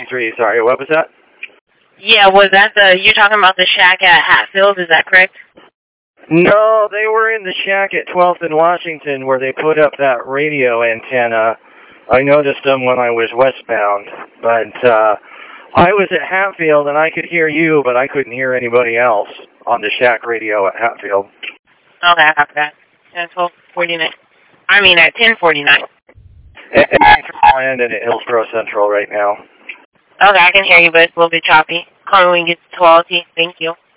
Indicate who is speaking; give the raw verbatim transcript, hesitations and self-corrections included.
Speaker 1: three. Sorry, what was that?
Speaker 2: Yeah, was that the, you're talking about the shack at Hatfield, is that correct?
Speaker 1: No, they were in the shack at twelfth and Washington where they put up that radio antenna. I noticed them when I was westbound, but uh, I was at Hatfield and I could hear you, but I couldn't hear anybody else on the shack radio at Hatfield.
Speaker 2: Okay, I got at twelve forty-nine. I mean, at ten forty-nine.
Speaker 1: I'm landing at Hillsborough Central right now.
Speaker 2: Okay, I can hear you, but it's a little bit choppy. Call me when you get to twelve. Thank you.